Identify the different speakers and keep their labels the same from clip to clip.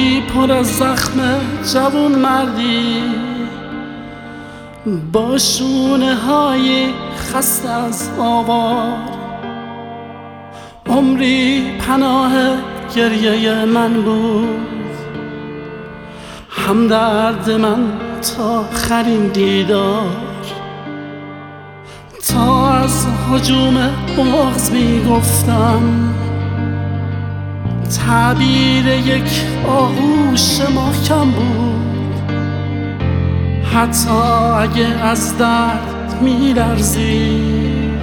Speaker 1: عمری پر از زخم جوون مردی، با شونه های خسته از آوار. عمری پناه گریه من بود، همدرد من تا آخرین دیدار. تا از هجوم بغض میگفتم، تعبیر یک آغوش محکم بود. حتی اگه از درد میلرزید،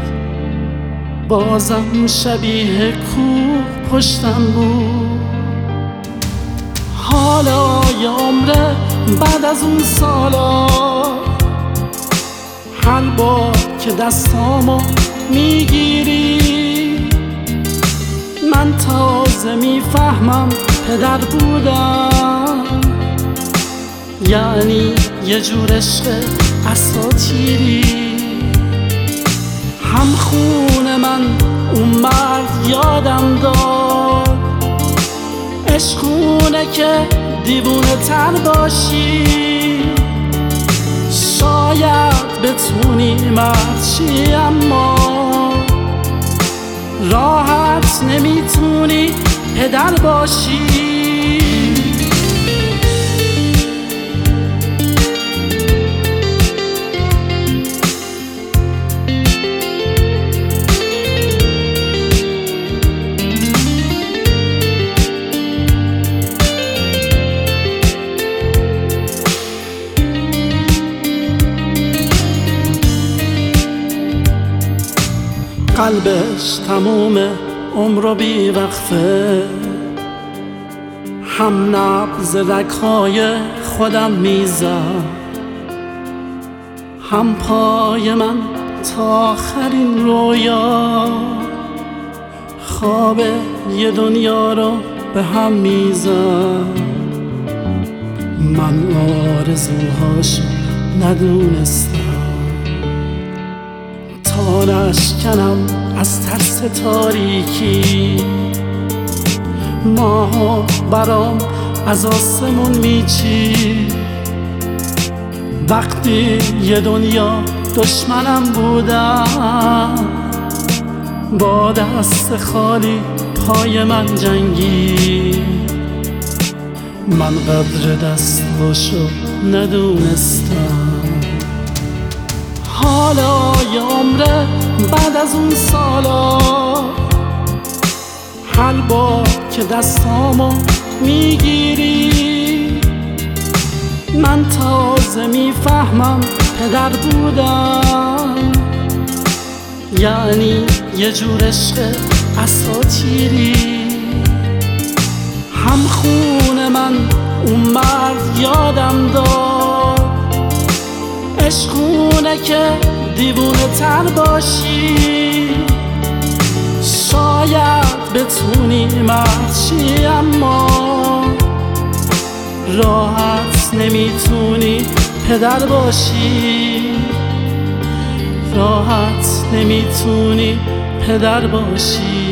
Speaker 1: بازم شبیه کوه پشتم بود. حالا یه عمره بعد از اون سالا، هر بار که دستامو میگیری، من تازه میفهمم پدر بودم یعنی یه جور عشق اساطیری. هم خون من اون مرد یادم داد، عشقونه که دیوونه تر باشی، شاید بتونی مرد شی اما راحت نمیتونی پدر باشی. قلبش تموم عمر بی وقفه، هم نبض رگ‌های خودم میزد، هم پای من تا آخرین رویا، خواب یه دنیا رو به هم میزد. من آرزوهاشو ندونستم، تا نشکنم از ترس تاریکی. ماها برام از آسمون میچید، وقتی یه دنیا دشمنم بودم، با دست خالی پای من جنگی. من قدر دستاشو ندونستم. حالا یه عمره بعد از اون سالا، هر بار که دستامو میگیری، من تازه میفهمم پدر بودم یعنی یه جور عشق اساطیری. هم خون من اون مرد یادم داد، عشقونه که دیوونه تر باشی، شاید بتونی مرد شی اما راحت نمیتونی پدر باشی. راحت نمیتونی پدر باشی.